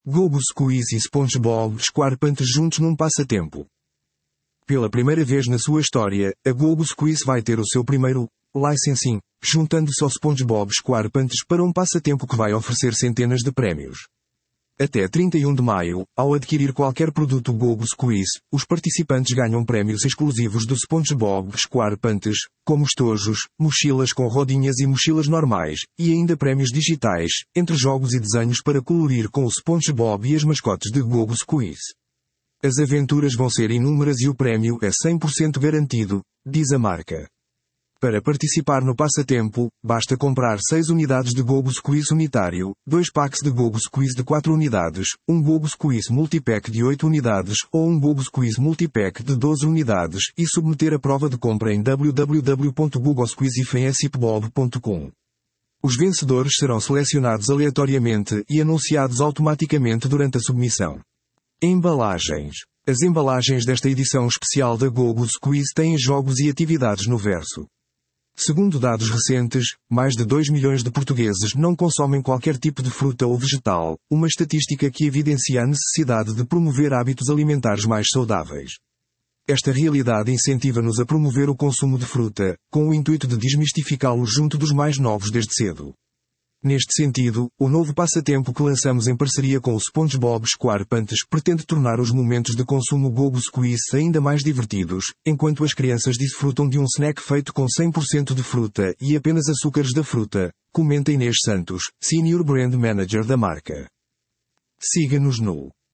Gogo Squeeze e SpongeBob SquarePants juntos num passatempo. Pela primeira vez na sua história, a Gogo Squeeze vai ter o seu primeiro licensing, juntando-se ao SpongeBob SquarePants para um passatempo que vai oferecer centenas de prémios. Até 31 de maio, ao adquirir qualquer produto Gogo Squeeze, os participantes ganham prémios exclusivos do SpongeBob SquarePants, como estojos, mochilas com rodinhas e mochilas normais, e ainda prémios digitais, entre jogos e desenhos para colorir com o SpongeBob e as mascotes de Gogo Squeeze. As aventuras vão ser inúmeras e o prémio é 100% garantido, diz a marca. Para participar no passatempo, basta comprar 6 unidades de Gogo Squeeze unitário, 2 packs de Gogo Squeeze de 4 unidades, um Gogo Squeeze multipack de 8 unidades ou um Gogo Squeeze multipack de 12 unidades e submeter a prova de compra em www.gogosqueezefnsipbob.com. Os vencedores serão selecionados aleatoriamente e anunciados automaticamente durante a submissão. Embalagens. As embalagens desta edição especial da Gogo Squeeze têm jogos e atividades no verso. Segundo dados recentes, mais de 2 milhões de portugueses não consomem qualquer tipo de fruta ou vegetal, uma estatística que evidencia a necessidade de promover hábitos alimentares mais saudáveis. Esta realidade incentiva-nos a promover o consumo de fruta, com o intuito de desmistificá-lo junto dos mais novos desde cedo. Neste sentido, o novo passatempo que lançamos em parceria com o SpongeBob SquarePants pretende tornar os momentos de consumo Gogo Squeeze ainda mais divertidos, enquanto as crianças desfrutam de um snack feito com 100% de fruta e apenas açúcares da fruta, comenta Inês Santos, Senior Brand Manager da marca. Siga-nos no